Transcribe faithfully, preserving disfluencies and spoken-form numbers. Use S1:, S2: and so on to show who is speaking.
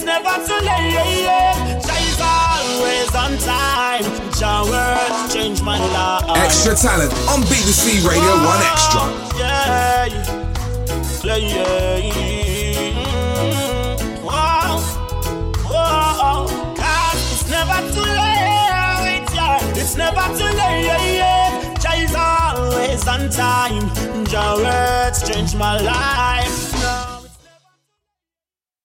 S1: never too late. Jai's always on time. Jah word change my life.
S2: Extra talent on B B C Radio
S1: oh,
S2: one Extra.
S1: Yeah, yeah, yeah. Wow, wow. God, it's never too late. Yeah, it's never too late. Jah is always on time. Jah words change my life.